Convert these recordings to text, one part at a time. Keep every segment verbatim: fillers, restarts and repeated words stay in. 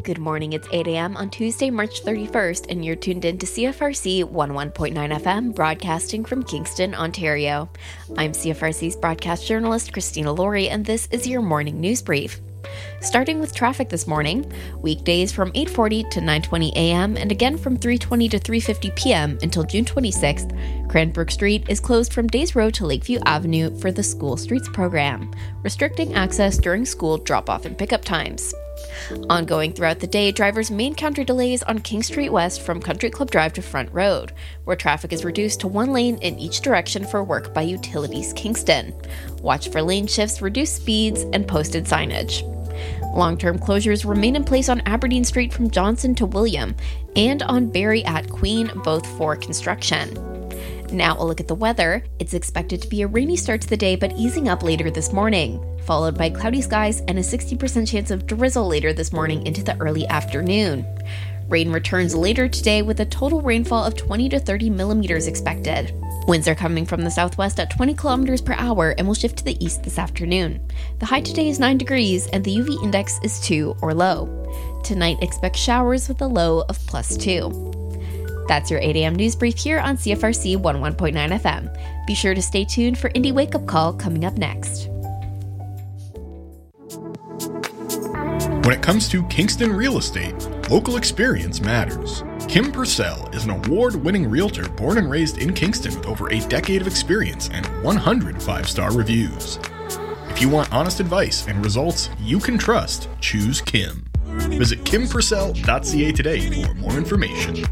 Good morning, it's eight a.m. on Tuesday, March thirty-first, and you're tuned in to C F R C one oh one point nine F M, broadcasting from Kingston, Ontario. I'm C F R C's broadcast journalist, Christina Laurie, and this is your morning news brief. Starting with traffic this morning, weekdays from eight forty to nine twenty a.m. and again from three twenty to three fifty p.m. until June twenty-sixth, Cranbrook Street is closed from Days Road to Lakeview Avenue for the School Streets program, restricting access during school drop-off and pickup times. Ongoing throughout the day, drivers may encounter delays on King Street West from Country Club Drive to Front Road, where traffic is reduced to one lane in each direction for work by Utilities Kingston. Watch for lane shifts, reduced speeds, and posted signage. Long-term closures remain in place on Aberdeen Street from Johnson to William, and on Barry at Queen, both for construction. Now a look at the weather. It's expected to be a rainy start to the day, but easing up later this morning, followed by cloudy skies and a sixty percent chance of drizzle later this morning into the early afternoon. Rain returns later today with a total rainfall of twenty to thirty millimeters expected. Winds are coming from the southwest at twenty kilometers per hour and will shift to the east this afternoon. The high today is nine degrees and the U V index is two or low. Tonight expect showers with a low of plus two. That's your eight a.m. news brief here on C F R C one oh one point nine F M. Be sure to stay tuned for Indie Wake Up Call coming up next. When it comes to Kingston real estate, local experience matters. Kim Purcell is an award-winning realtor born and raised in Kingston with over a decade of experience and one hundred five-star reviews. If you want honest advice and results you can trust, choose Kim. Visit kim purcell dot c a today for more information.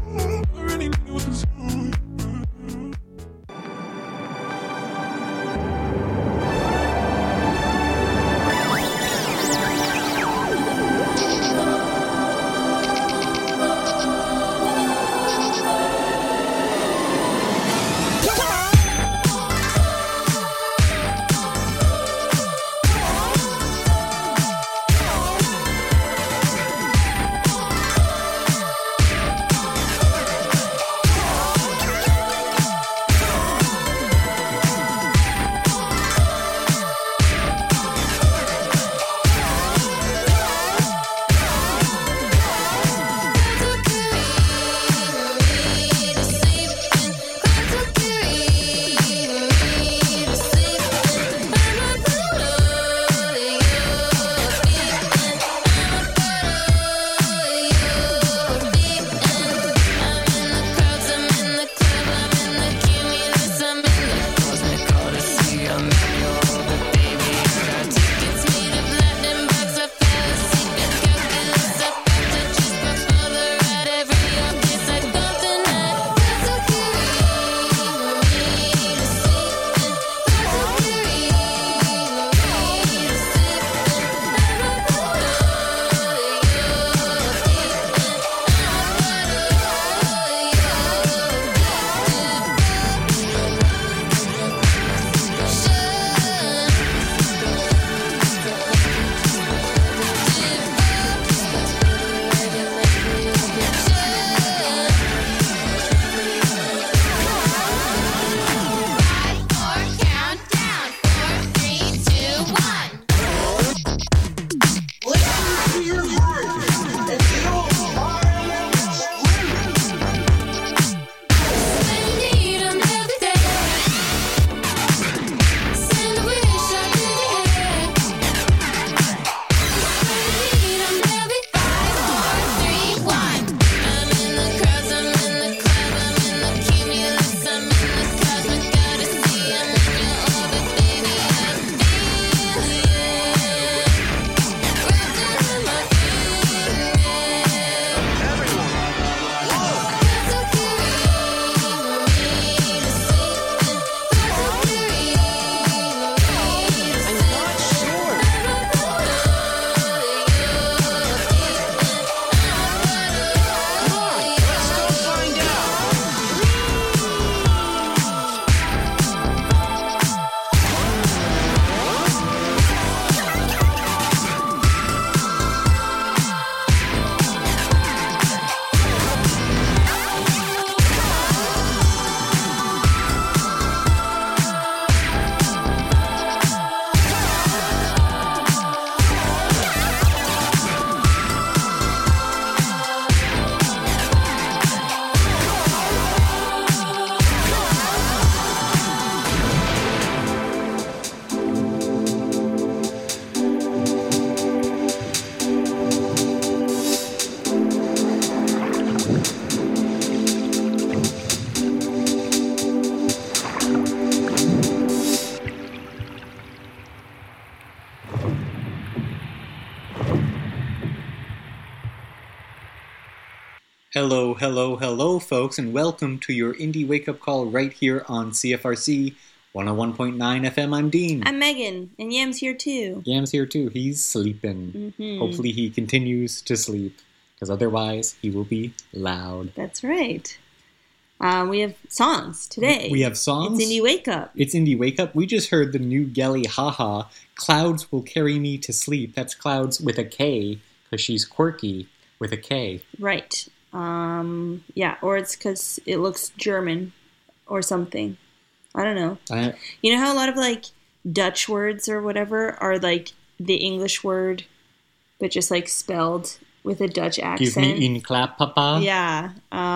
Hello, hello, hello, folks, and welcome to your Indie Wake-Up Call right here on C F R C one oh one point nine F M. I'm Dean. I'm Megan, and Yam's here too. Yam's here too. He's sleeping. Mm-hmm. Hopefully he continues to sleep, because otherwise he will be loud. That's right. Uh, we have songs today. We have songs. It's Indie Wake Up. It's Indie Wake Up. We just heard the new Gelly Haha, Clouds Will Carry Me to Sleep. That's Clouds with a K, because she's quirky with a K. Right. Um, yeah, or it's because it looks German or something. I don't know. I, you know how a lot of, like, Dutch words or whatever are, like, the English word, but just, like, spelled with a Dutch accent? Give me in clap, papa. Yeah.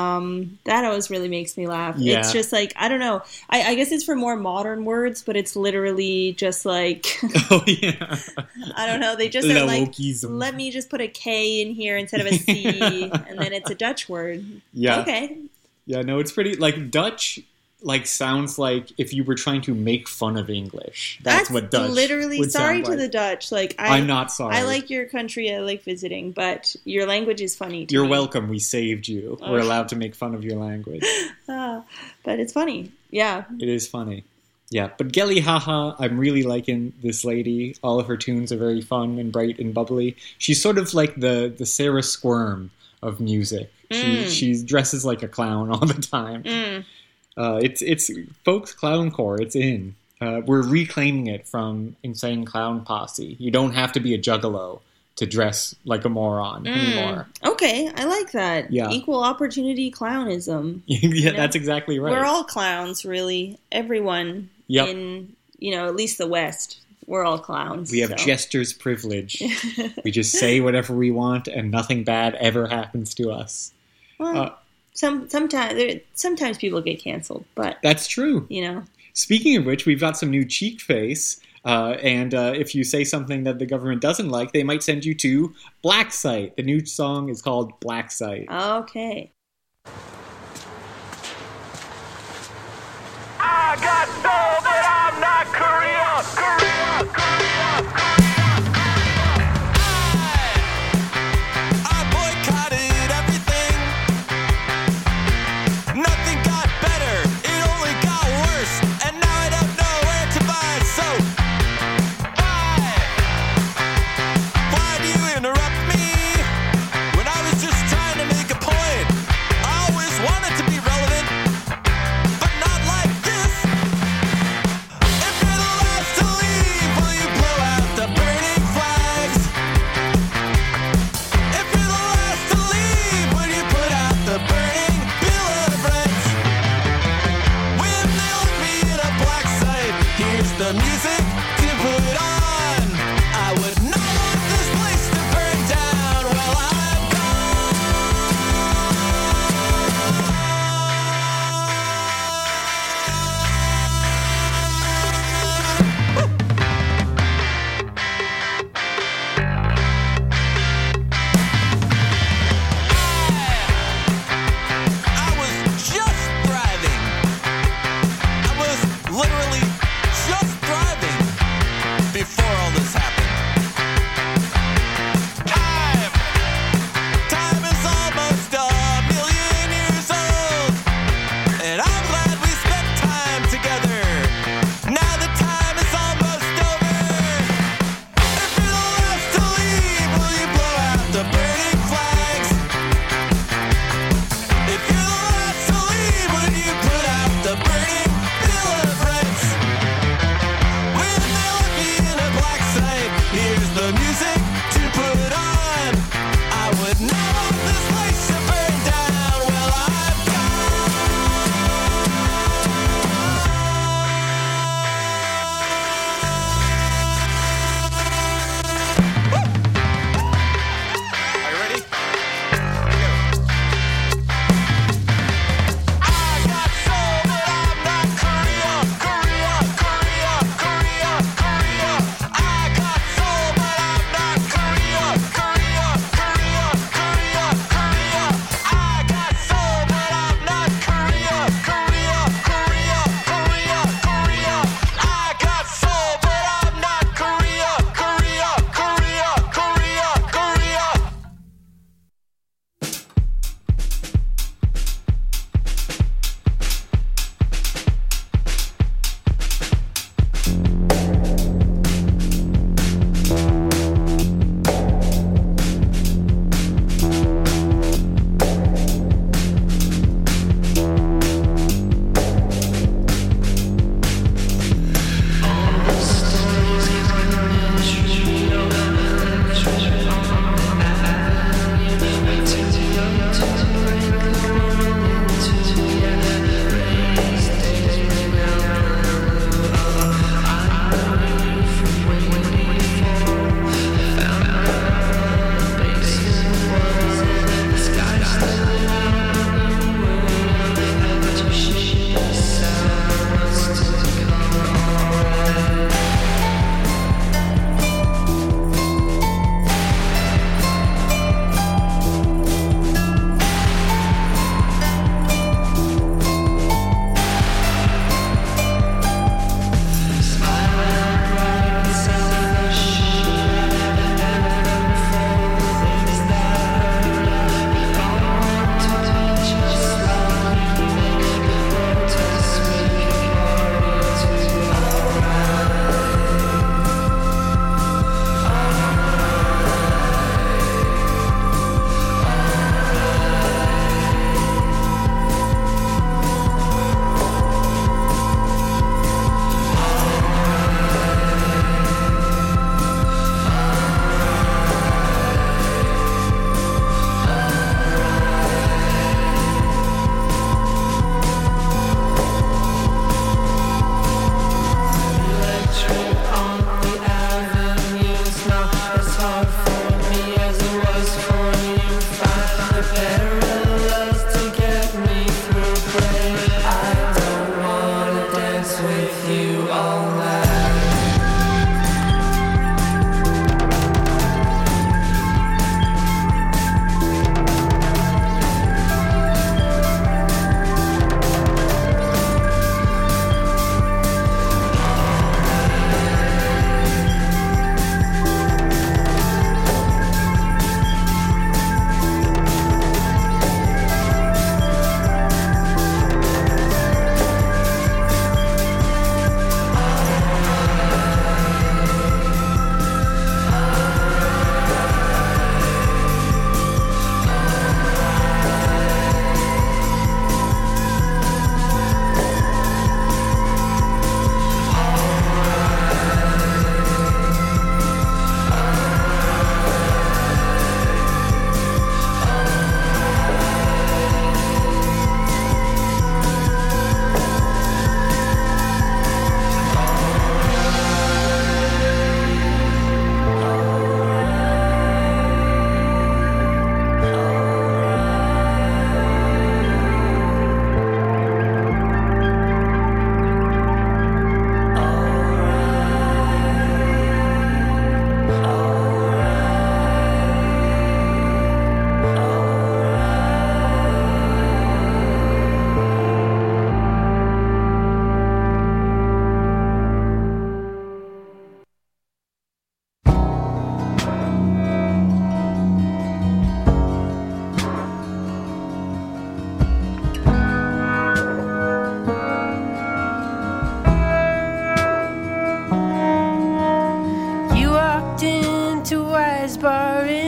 Um, that always really makes me laugh. Yeah. It's just, like, I don't know. I, I guess it's for more modern words, but it's literally just, like... Oh, yeah. I don't know. They just are like, Lawokeism. let me just put a K in here instead of a C, and then it's a Dutch word. Yeah. Okay. Yeah, no, it's pretty, like, Dutch, like, sounds like if you were trying to make fun of English. That's, That's what Dutch literally, would sorry sound to like. the Dutch. Like, I, I'm not sorry. I like your country. I like visiting, but your language is funny to You're me. welcome. We saved you. Oh. We're allowed to make fun of your language. Ah, but it's funny. Yeah. It is funny. Yeah, but Gelly Haha, I'm really liking this lady. All of her tunes are very fun and bright and bubbly. She's sort of like the, the Sarah Squirm of music. She Mm. she dresses like a clown all the time. Mm. Uh, it's it's folks clowncore. It's in. Uh, we're reclaiming it from Insane Clown Posse. You don't have to be a juggalo to dress like a moron Mm. anymore. Okay, I like that. Yeah. Equal opportunity clownism. yeah, You know? that's exactly right. We're all clowns, really. Everyone Yep. in, you know, at least the West. We're all clowns. We have so. jester's privilege. We just say whatever we want, and nothing bad ever happens to us. Well, Uh, some sometimes sometimes people get canceled, but That's true. you know. Speaking of which, we've got some new cheek face. Uh, and uh, if you say something that the government doesn't like, they might send you to Black Site. The new song is called Black Site. Okay. I got soul, but I'm not Korea. Korea, Korea, Korea. I boycotted everything. Nothing got better, it only got worse. And now I don't know where to buy soap. Why? Why do you interrupt me when I was just trying to make a point? I always wanted to be relevant, but not like this. If you're the last to leave, will you blow out the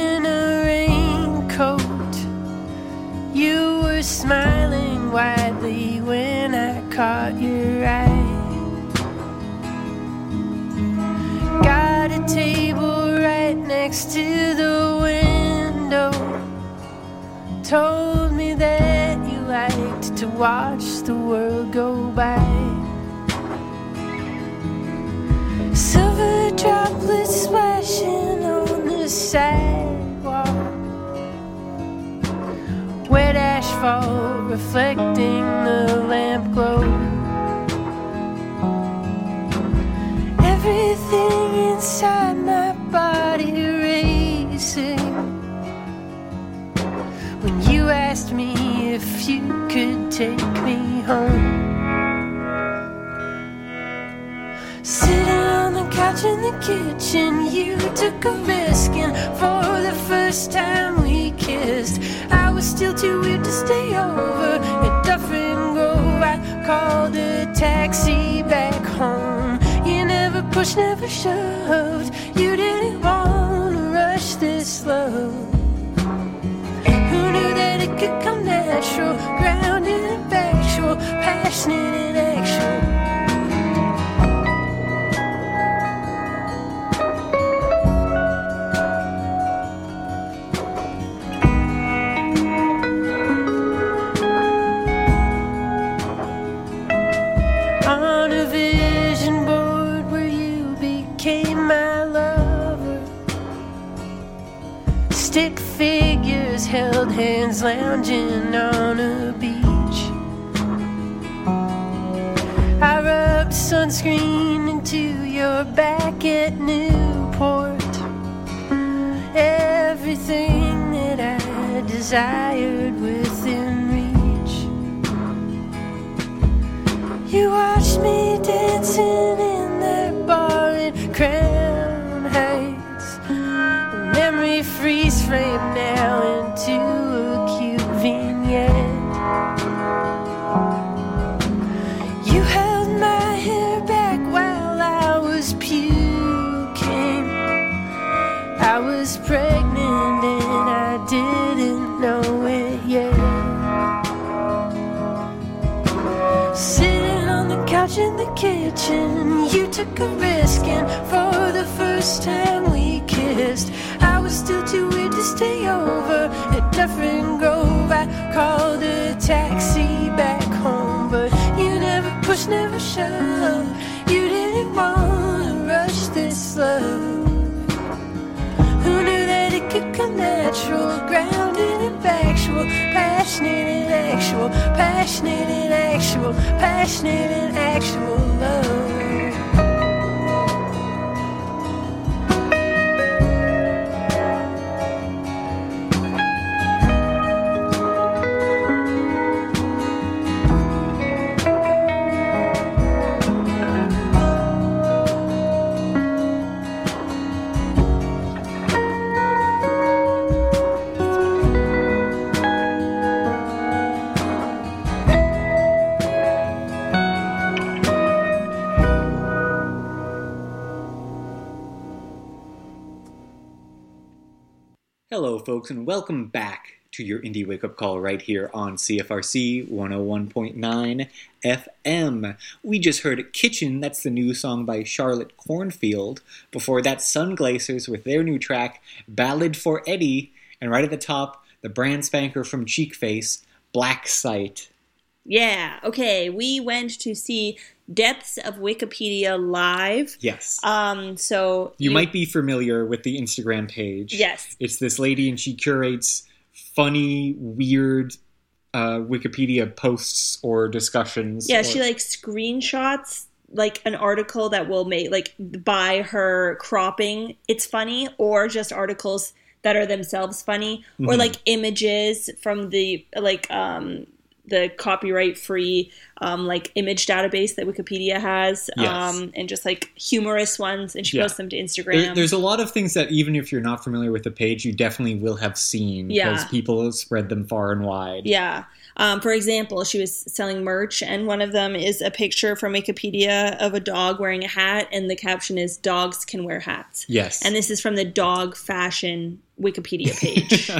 in a raincoat. You were smiling widely when I caught your eye. Got a table right next to the window. Told me that you liked to watch the world go by. Silver droplets splashing on the sidewalk. Wet asphalt reflecting the lamp glow. Everything inside my body racing when you asked me if you could take me home. Sitting on the couch in the kitchen, you took a risk, and for the first time we kissed. I was still too weird to stay over at Dufferin Grove. I called a taxi back home. You never pushed, never shoved. You didn't want to rush this love. Who knew that it could come natural, grounded and factual, passionate and actual? Stick figures held hands lounging on a beach. I rubbed sunscreen into your back at Newport. Everything that I desired within reach. You watched me dancing in that bar in Crown Heights. Memory freeze frame now into a cute vignette. You held my hair back while I was puking. I was pregnant and I didn't know it yet. Sitting on the couch in the kitchen, you took a risk, and for the first time we kissed. I was still too weird to stay over at Dufferin Grove. I called a taxi back home, but you never pushed, never shoved. You didn't want to rush this love. Who knew that it could come natural, grounded and factual, passionate and actual, passionate and actual, passionate and actual love. Hello, folks, and welcome back to your Indie Wake Up Call right here on C F R C one oh one point nine F M. We just heard Kitchen, that's the new song by Charlotte Cornfield. Before that, Sunglazers with their new track, Ballad for Eddie. And right at the top, the brand spanker from Cheekface, Black Sight. Yeah, okay, we went to see Depths of Wikipedia live. Yes. Um, so you, you might be familiar with the Instagram page. Yes. It's this lady, and she curates funny, weird uh, Wikipedia posts or discussions. Yeah, or... she like screenshots like an article that will make like by her cropping it's funny, or just articles that are themselves funny, mm-hmm. or like images from the like um the copyright-free um, like image database that Wikipedia has, Yes. um, and just like humorous ones, and she Yeah. posts them to Instagram. There, there's a lot of things that even if you're not familiar with the page, you definitely will have seen Yeah. because people spread them far and wide. Yeah. Um, for example, she was selling merch, and one of them is a picture from Wikipedia of a dog wearing a hat, and the caption is "Dogs can wear hats." Yes. And this is from the dog fashion Wikipedia page.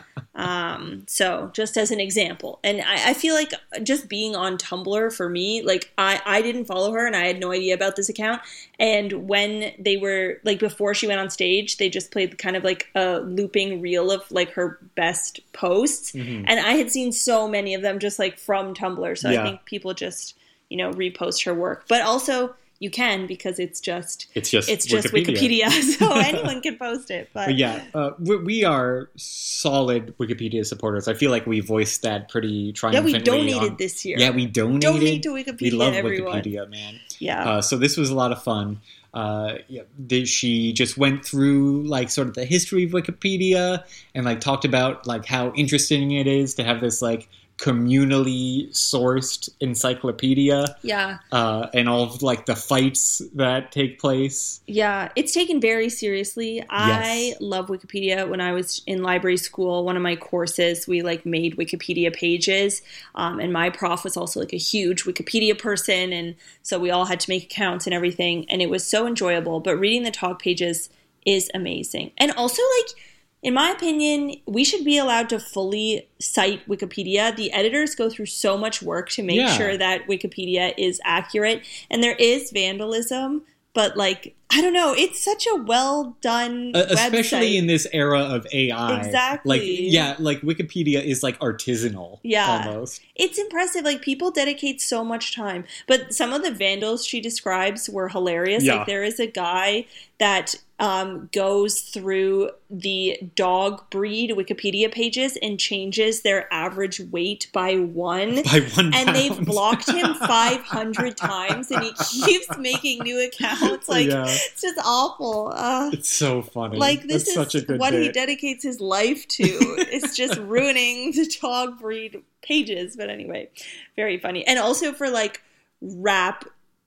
um, so just as an example. And I, I feel like just being on Tumblr for me, like I, I didn't follow her and I had no idea about this account. And when they were like, before she went on stage, they just played kind of like a looping reel of like her best posts. Mm-hmm. And I had seen so many of them just like from Tumblr. So Yeah. I think people just, you know, repost her work, but also you can, because it's just, It's just it's just Wikipedia. Wikipedia. So anyone can post it. But, But yeah, uh, we, we are solid Wikipedia supporters. I feel like we voiced that pretty yeah, triumphantly. we donated on- this year. Yeah, we donated. Donate to Wikipedia, We love everyone. Wikipedia, man. Yeah. Uh, so this was a lot of fun. Uh, yeah, did, she just went through like sort of the history of Wikipedia and like talked about like how interesting it is to have this like communally sourced encyclopedia, yeah. uh, and all of like the fights that take place. Yeah. It's taken very seriously. I Yes. love Wikipedia. When I was in library school, one of my courses, we like made Wikipedia pages. Um, and my prof was also like a huge Wikipedia person. And so we all had to make accounts and everything. And it was so enjoyable. But reading the talk pages is amazing. And also, like, in my opinion, we should be allowed to fully cite Wikipedia. The editors go through so much work to make Yeah. sure that Wikipedia is accurate. And there is vandalism, but like, I don't know, it's such a well done Uh, especially website. in this era of A I. Exactly. Like, yeah, like Wikipedia is like artisanal. Yeah. Almost. It's impressive. Like, people dedicate so much time. But some of the vandals she describes were hilarious. Yeah. Like, there is a guy that um, goes through the dog breed Wikipedia pages and changes their average weight by one. By one And they've pound. blocked him five hundred times, and he keeps making new accounts. Like, Yeah. it's just awful. Uh, It's so funny. like, this That's such a is good what he bit. dedicates his life to. It's just ruining the dog breed pages. But anyway, very funny. And also for like rap,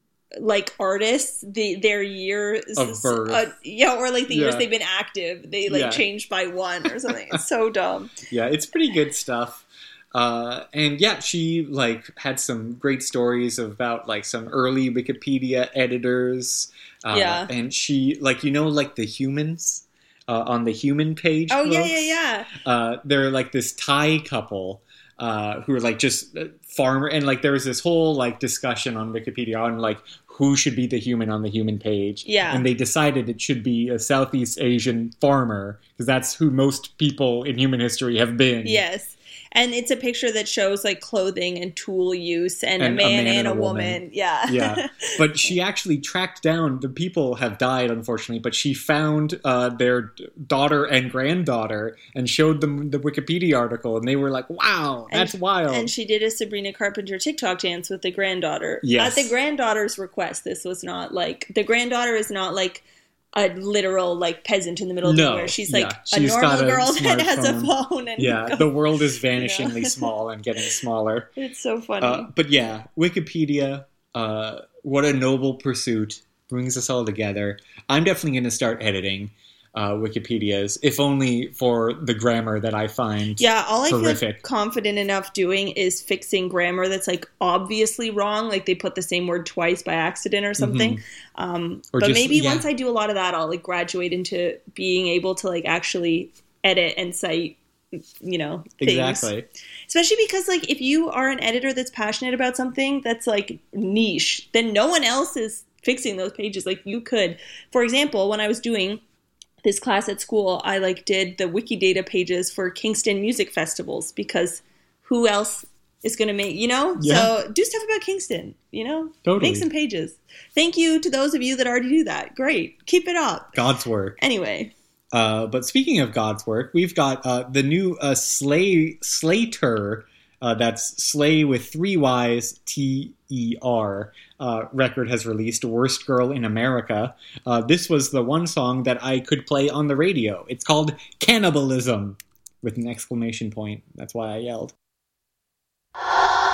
like artists, the their years Of birth. uh, yeah, or like the years Yeah. they've been active, they like Yeah. changed by one or something. It's so dumb. Yeah, it's pretty good stuff. Uh, and yeah, she like had some great stories about like some early Wikipedia editors. Uh, Yeah. And she like, you know, like the humans uh, on the human page. Oh yeah, books? yeah, yeah. Uh, they're like this Thai couple uh, who are like just uh, farmer, and like there was this whole like discussion on Wikipedia on like who should be the human on the human page. Yeah. And they decided it should be a Southeast Asian farmer because that's who most people in human history have been. Yes. And it's a picture that shows like clothing and tool use and, a, man and a woman. Yeah. Yeah. But she actually tracked down, the people have died, unfortunately, but she found uh, their daughter and granddaughter and showed them the Wikipedia article, and they were like, wow, that's and, wild. And she did a Sabrina Carpenter TikTok dance with the granddaughter. Yes. At the granddaughter's request. This was not like, the granddaughter is not like a literal like peasant in the middle of No, nowhere. She's like yeah. a She's normal got a girl that has a smartphone. phone. And Yeah, goes- the world is vanishingly small and getting smaller. It's so funny. Uh, but yeah, Wikipedia, uh, what a noble pursuit, brings us all together. I'm definitely going to start editing uh, Wikipedias, if only for the grammar that I find Yeah, all I feel horrific. confident enough doing is fixing grammar that's like obviously wrong, like they put the same word twice by accident or something. Um, Mm-hmm. Or but just- maybe yeah. once I do a lot of that, I'll like graduate into being able to like actually edit and cite, you know, things. Exactly. Especially because like if you are an editor that's passionate about something that's like niche, then no one else is fixing those pages. Like you could, for example, when I was doing this class at school, I like did the Wikidata pages for Kingston music festivals because who else is going to make, you know? Yeah. So do stuff about Kingston, you know? Totally. Make some pages. Thank you to those of you that already do that. Great. Keep it up. God's work. Anyway. Uh, but speaking of God's work, we've got uh, the new uh, Slay Slater, uh, that's Slay with three Y's, T E R, uh, record has released, Worst Girl in America. Uh, this was the one song that I could play on the radio. It's called Cannibalism, with an exclamation point. That's why I yelled.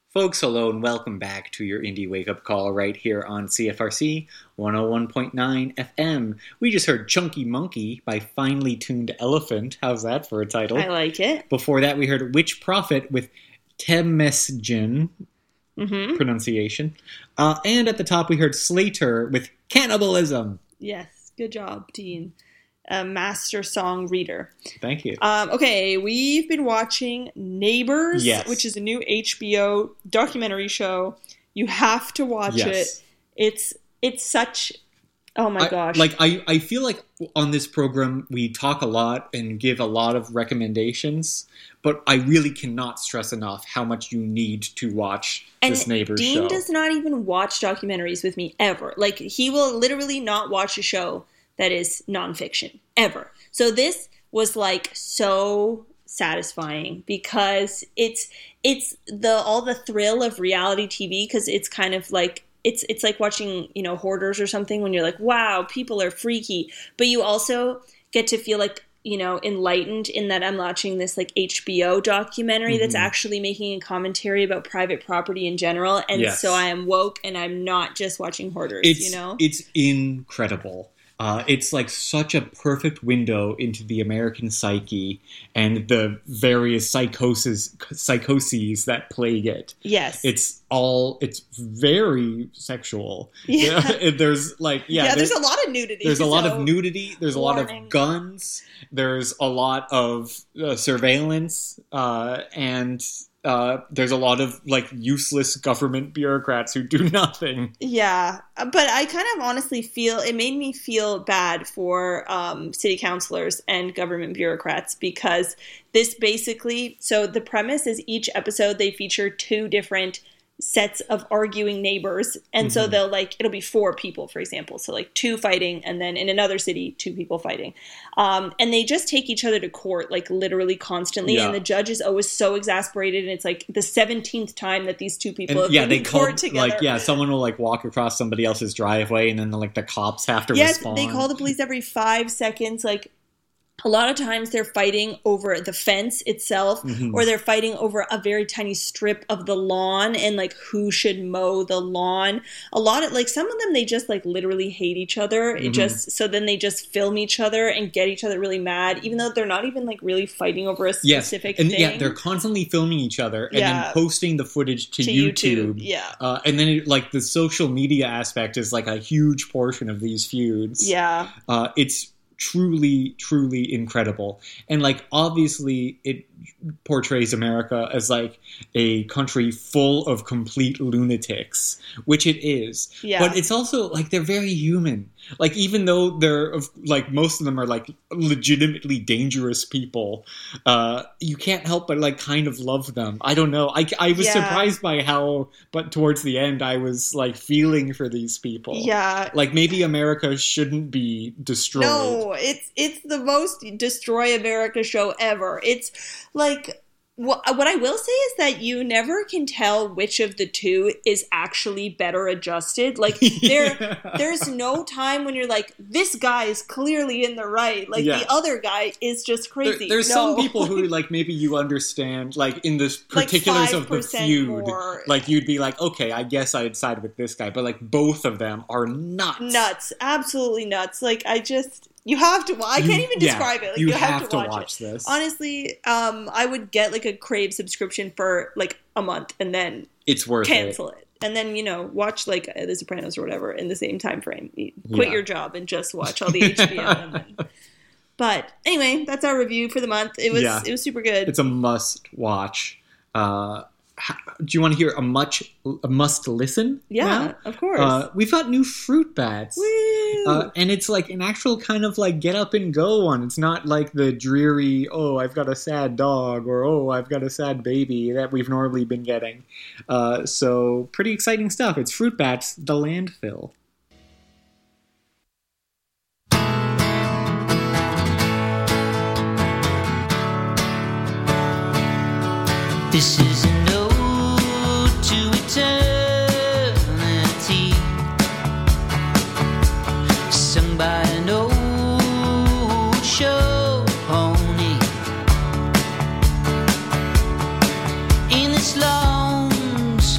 Folks, hello and welcome back to your Indie Wake Up Call right here on C F R C one oh one point nine F M. We just heard Chunky Monkey by Finely Tuned Elephant. How's that for a title? I like it. Before that, we heard Witch Prophet with Temesgen Mm-hmm. pronunciation. Uh, and at the top, we heard Slater with Cannibalism. Yes, good job, Dean. A master song reader. Thank you. Um, okay, we've been watching Neighbors, Yes. which is a new H B O documentary show. You have to watch Yes. it. It's it's such. Oh my I- gosh! Like, I, I feel like on this program, we talk a lot and give a lot of recommendations, but I really cannot stress enough how much you need to watch and this Neighbors Dean show. does not even watch documentaries with me ever. Like, he will literally not watch a show that is nonfiction ever. So this was like so satisfying because it's it's the all the thrill of reality T V, because it's kind of like it's it's like watching, you know, Hoarders or something, when you're like, wow, people are freaky, but you also get to feel like, you know, enlightened in that I'm watching this like H B O documentary that's Mhm. actually making a commentary about private property in general, and Yes. so I am woke and I'm not just watching Hoarders. It's, you know, it's incredible. Uh, it's like such a perfect window into the American psyche and the various psychoses, psychoses that plague it. yes, It's all, it's very sexual. Yeah. There's like, yeah, yeah. There's a lot of nudity. There's a lot so- of nudity. There's a lot warning. of guns. There's a lot of uh, surveillance, uh, and uh, there's a lot of like useless government bureaucrats who do nothing. Yeah, but I kind of honestly feel it made me feel bad for um, city councilors and government bureaucrats, because this basically, so the premise is each episode they feature two different sets of arguing neighbors, and so Mhm. they'll like, it'll be four people, for example, so like two fighting, and then in another city two people fighting, um, and they just take each other to court like literally constantly, Yeah. and the judge is always so exasperated, and it's like the seventeenth time that these two people And have yeah, been they in call court together. like yeah, someone will like walk across somebody else's driveway, and then like the cops have to Yes, respond. they call the police every five seconds. Like, a lot of times they're fighting over the fence itself, Mhm. or they're fighting over a very tiny strip of the lawn and like who should mow the lawn. A lot of like some of them, they just like literally hate each other. It Mhm. just so then they just film each other and get each other really mad, even though they're not even like really fighting over a Yes, specific and thing. yeah, they're constantly filming each other and Yeah. then posting the footage to, to YouTube. YouTube. Yeah. Uh, and then it, like the social media aspect is like a huge portion of these feuds. Yeah. Uh, it's truly, truly incredible. And like obviously it portrays America as like a country full of complete lunatics, which it is. Yeah. But it's also like they're very human. Like even though they're of like most of them are like legitimately dangerous people, uh, you can't help but like kind of love them. I don't know. I, I was Yeah. surprised by how, but towards the end I was like feeling for these people. Yeah. Like maybe America shouldn't be destroyed. No, it's it's the most Destroy America show ever. It's like what, what I will say is that you never can tell which of the two is actually better adjusted. Like there Yeah. there's no time when you're like, this guy is clearly in the right. Like Yeah. the other guy is just There- crazy. there's No. some people who like maybe you understand like in the Like particulars of the five percent feud, more. like you'd be like, okay, I guess I'd side with this guy, but like both of them are nuts. nuts, absolutely nuts. Like I just you have to. I You- can't even yeah, describe it. Like, you, you, have, have, to watch, watch, it. this. Honestly, um, I would get like a Crave subscription for like a month and then It's worth cancel it. it. And then, you know, watch like uh, The Sopranos or whatever in the same time frame. You quit Yeah. your job and just watch all the H B O. And then... But anyway, that's our review for the month. It was Yeah. it was super good. It's a must watch. Uh, ha- do you want to hear a much a must listen? yeah, now? of course. Uh, we've got new fruit bats. Woo! Uh, and it's like an actual kind of like get up and go one. It's not like the dreary, oh, I've got a sad dog or oh, I've got a sad baby that we've normally been getting. Uh, so pretty exciting stuff. It's Fruit Bats, the landfill. This is an ode to eternity, sung by an old show pony. In this long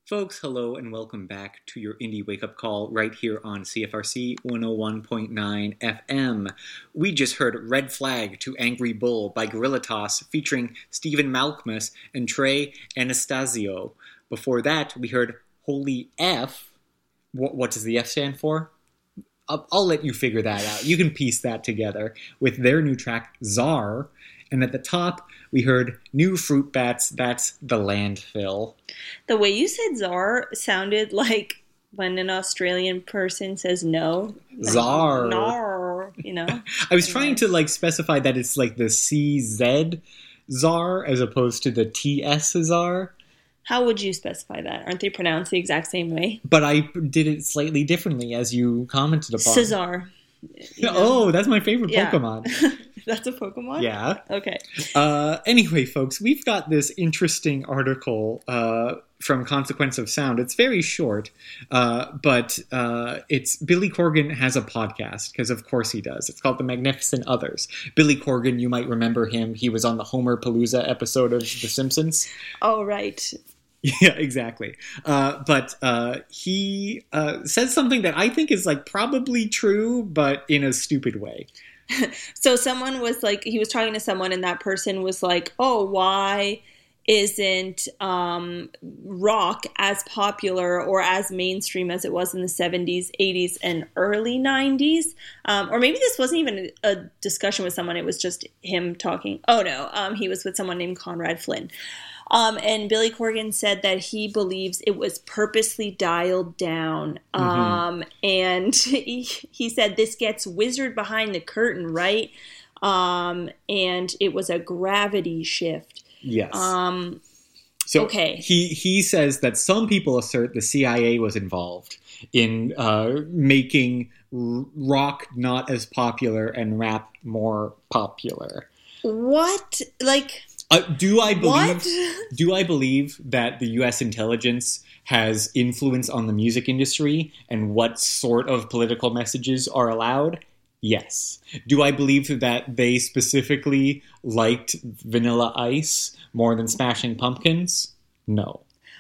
Folks, hello and welcome back to your Indie Wake Up Call right here on C F R C one oh one point nine F M. We just heard Red Flag to Angry Bull by Gorilla Toss featuring Stephen Malkmus and Trey Anastasio. Before that, we heard Holy F. What, what does the F stand for? I'll, I'll let you figure that out. You can piece that together with their new track, Czar. And at the top, we heard New Fruit Bats, that's The Landfill. The way you said czar sounded like when an Australian person says no. Czar. Nar, you know? I was trying to like specify that it's like the C Z czar as opposed to the T S czar. How would you specify that? Aren't they pronounced the exact same way? But I did it slightly differently as you commented upon. Cesar. You know? Oh, that's my favorite Yeah. Pokemon. That's a Pokemon? Yeah. Okay. Uh, anyway, folks, we've got this interesting article uh, from Consequence of Sound. It's very short, uh, but uh, it's Billy Corgan has a podcast, because of course he does. It's called The Magnificent Others. Billy Corgan, you might remember him. He was on the Homer Palooza episode of The Simpsons. Oh, right. Yeah, exactly. Uh, but uh, he uh, says something that I think is like probably true, but in a stupid way. So someone was like, he was talking to someone and that person was like, oh, why isn't um, rock as popular or as mainstream as it was in the seventies, eighties, and early nineties? Um, or maybe this wasn't even a, a discussion with someone. It was just him talking. Oh, no. Um, he was with someone named Conrad Flynn. Um, and Billy Corgan said that he believes it was purposely dialed down. Mm-hmm. Um, and he, he said this gets wizard behind the curtain, right? Um, and it was a gravity shift. Yes. Um, so okay. He, he says that some people assert the C I A was involved in uh, making r- rock not as popular and rap more popular. What? Like... Uh, do I believe? What? Do I believe that the U S intelligence has influence on the music industry and what sort of political messages are allowed? Yes. Do I believe that they specifically liked Vanilla Ice more than Smashing Pumpkins? No.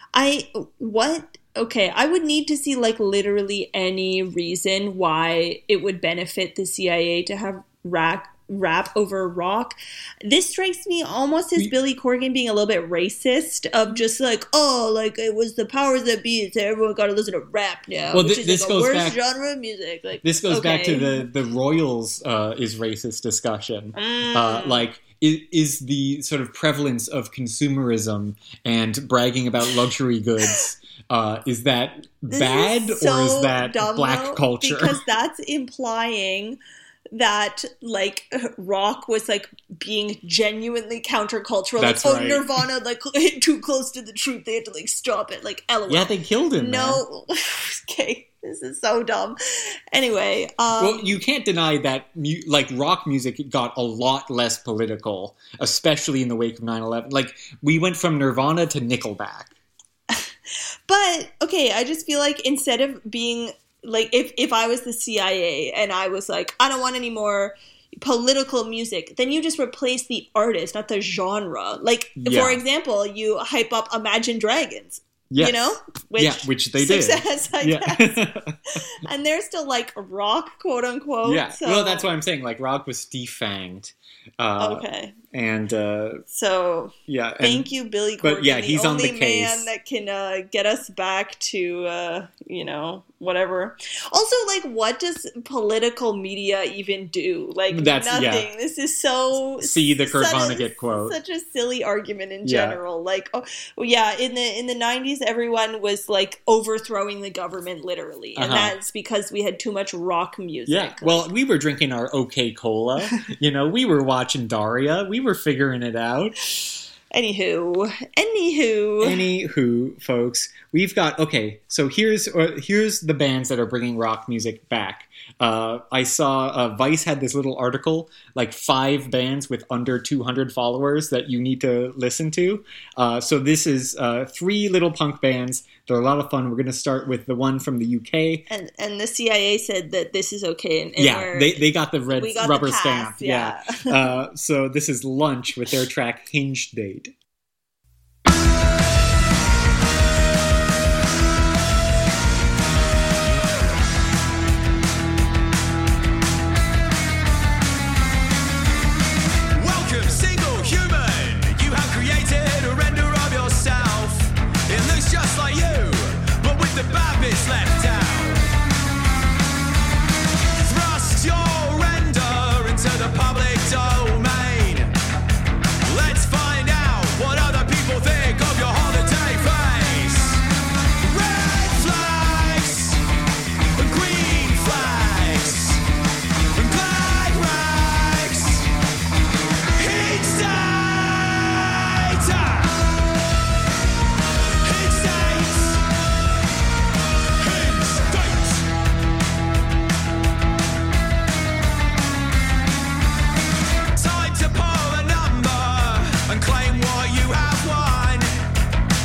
I what? Okay, I would need to see like literally any reason why it would benefit the C I A to have rap rap over rock. This strikes me almost as We- Billy Corgan being a little bit racist of just like, oh, like it was the powers that be, so everyone got to listen to rap now, Well, which thi- is this like goes a worst back- genre of music. Like This goes back to okay. the, the Royals uh, is racist discussion. Mm. Uh, like, is, is the sort of prevalence of consumerism and bragging about luxury goods, uh, is that This bad is so or is that dumb, black though, culture? Because that's implying that like rock was like being genuinely countercultural. That's like, oh, right. Nirvana like hit too close to the truth. They had to like stop it. Like, lol. Yeah, they killed him. man. No. Okay, this is so dumb. Anyway, um, Well, you can't deny that mu- like rock music got a lot less political, especially in the wake of nine eleven. Like, we went from Nirvana to Nickelback. but okay, I just feel like instead of being like, if if I was the C I A and I was like, I don't want any more political music, then you just replace the artist, not the genre. Like, Yeah. for example, you hype up Imagine Dragons. Yes. You know? Which, Yeah, which they did. success, I Yeah. guess. And they're still like rock, quote unquote. Yeah, So, well, that's what I'm saying. Like, rock was defanged. Uh, okay. And, uh, So yeah. And, thank you, Billy Corgan, but, yeah, the he's on only the case. man that can uh, get us back to, uh, you know, whatever. Also, like, what does political media even do? Like, That's- nothing. yeah. This is so... See the Kurt such a- Vonnegut quote. Such a silly argument in Yeah. general. Like, oh, well, yeah, in the in the nineties, everyone was, like, overthrowing the government, literally. And Uh-huh. that's because we had too much rock music. Yeah, Like, well, we were drinking our OK Cola. You know, we were watching Daria. We were figuring it out. Anywho. Anywho. Anywho, folks, we've got okay. So here's uh, here's the bands that are bringing rock music back. Uh, I saw uh, Vice had this little article, like five bands with under two hundred followers that you need to listen to. Uh, so this is uh, three little punk bands. They're a lot of fun. We're going to start with the one from the U K. And and the C I A said that this is okay. And, and Yeah, we're- they they got the red we got rubber the pass, stamp. yeah. Yeah. uh, so this is Lunch with their track Hinge Date.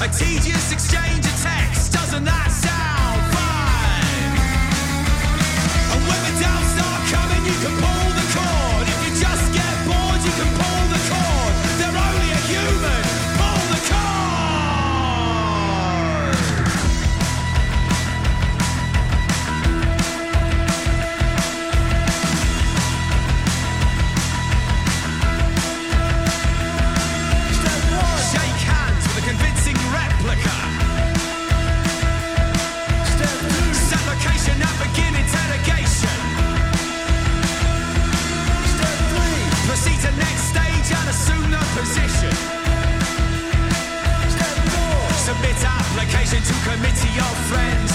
A tedious exchange of text, doesn't that sound fun? And when the doubts start coming, you can pull the cord. If you just get bored, you can pull the cord. They're only a human. Pull the cord. Shake hands with a convincing replica. Suffocation and begin interrogation. Proceed to next stage and assume the position. Submit application to committee of friends.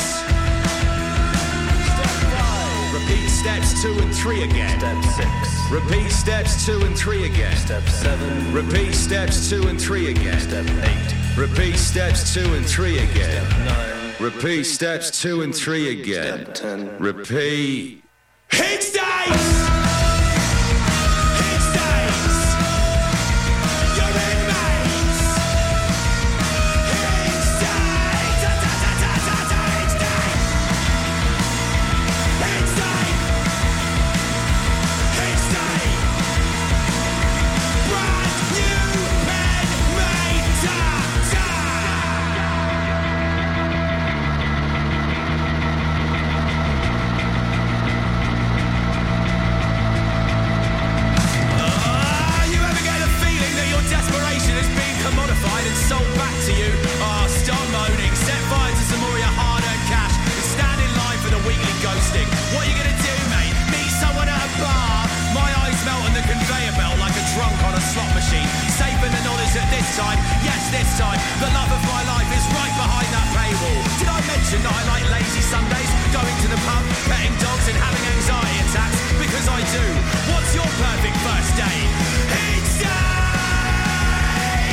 Repeat steps two and three again. Step six. Repeat steps two and three again. Step seven. Repeat steps two and three again. Step eight. Repeat steps two and three again. Step nine. Repeat steps two and three again. Step ten. Repeat. Hit dates! Hit dates! Your inmates! Hit dates! Da, da, da, da, da, da, hit dates! Hit date! Hit date! Brand new pen made data! Ah, you ever get a feeling that your desperation is being commodified and sold back to you? Ah, stop moaning, set fire to some more of your hard-earned cash and stand in line for the weekly ghosting. What are you gonna do, mate? Meet someone at a bar? My eyes melt on the conveyor belt like a drunk on a slot machine. Safe in the knowledge that this time, yes, this time, the love